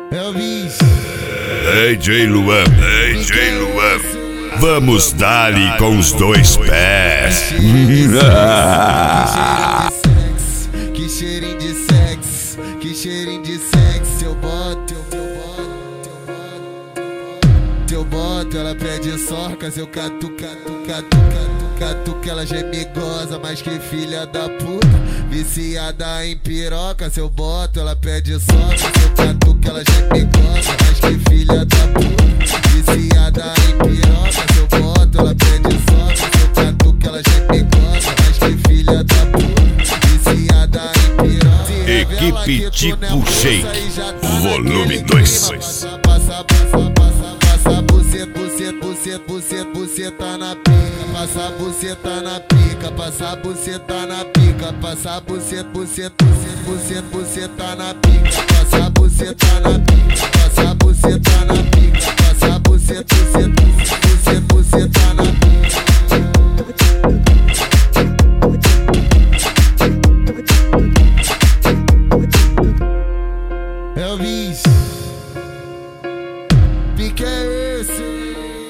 Elvis. DJ Luan, DJ Luan, vamos dar-lhe com os dois pés. Que cheirinho de sexo, que cheirinho de sexo. Eu boto, ela pede sorcas, eu catuca, ela já é migosa, mas que filha da puta, viciada em piroca. Se eu boto, ela pede sorcas, eu catuca, ela já é migosa, mas que filha da puta, viciada em piroca. Se eu boto, ela pede sorcas, eu catuca, ela já é migosa, mas que filha da puta, viciada em piroca. Equipe Tipo Shake, volume 2. Buceta na pica, passa buceta na pica, passa buceta na pica, passa buceta na pica, passa buceta na pica, passa buceta na pica, passa buceta na pica. Elvis, pique é esse?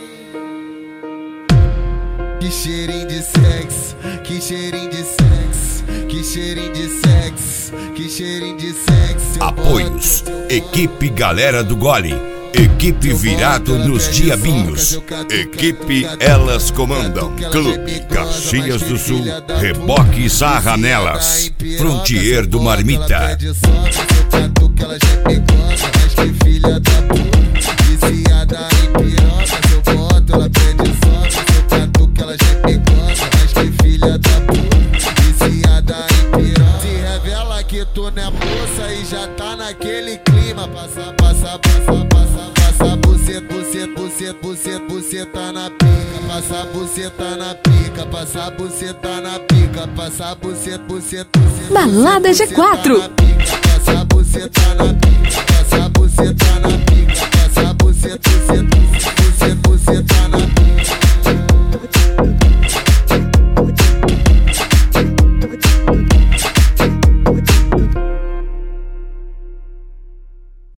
Que cheirinho de sexo, que cheirinho de sexo, que cheirinho de sexo, que cheirinho de sexo. Apoios: Equipe Galera do Gole, Equipe Virado nos Diabinhos, Equipe Elas Comandam, Clube Caxias do Sul, Reboque Sarranelas, Frontier do Marmita. Que tu não é moça e já tá naquele clima. Passa buceta na pica, passa buceta na pica, passa buceta na pica, passa buceta. Balada G4. Passa buceta na pica, passa buceta na pica.